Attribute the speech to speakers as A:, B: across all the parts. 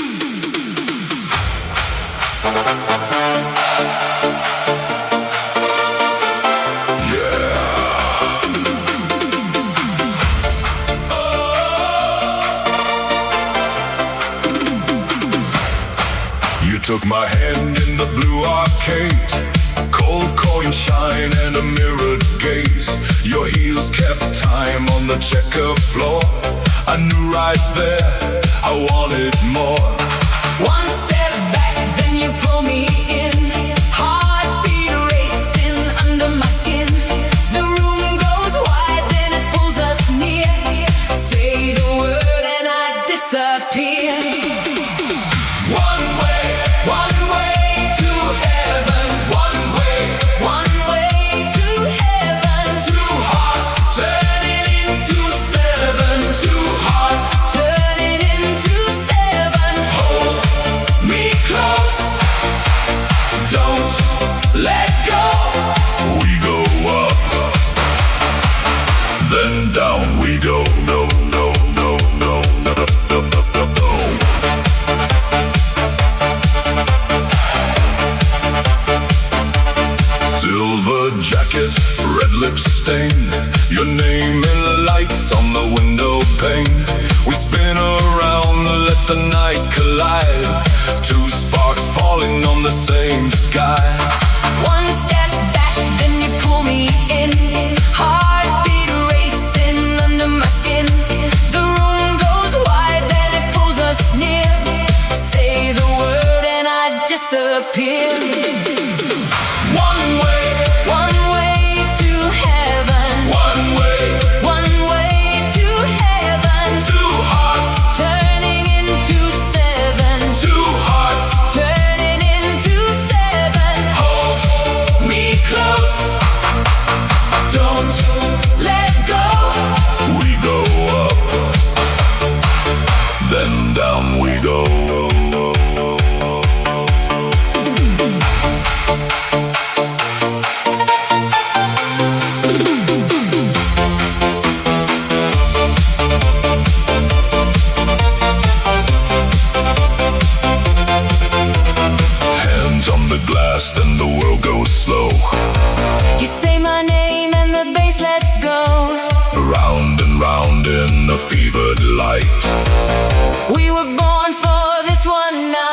A: Took my hand in the blue arcade, cold coin shine and a mirrored gaze. Your heels kept time on the checker floor. I knew right there I wanted more.
B: One step back, then you pull me in. Heartbeat racing under my skin. The room goes wide, then it pulls us near. Say the word and I disappear.
A: Your name in lights on the window pane. We spin around, let the night collide. Two sparks falling on the same sky.
B: One step back, then you pull me in. Heartbeat racing under my skin. The room goes wide, then it pulls us near. Say the word and I disappear.
A: One way. Then the world goes slow.
B: You say my name and the bass lets go.
A: Round and round in a fevered light.
B: We were born for this one night.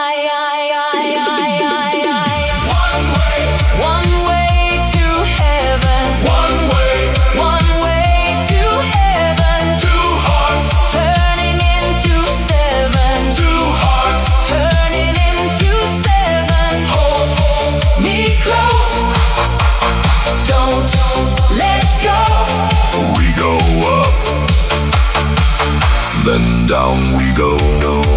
B: One way to heaven. One way to heaven.
A: Two hearts
B: turning into seven.
A: Two hearts
B: turning into seven. Hold me close. Don't let go.
A: We go up, then down we go.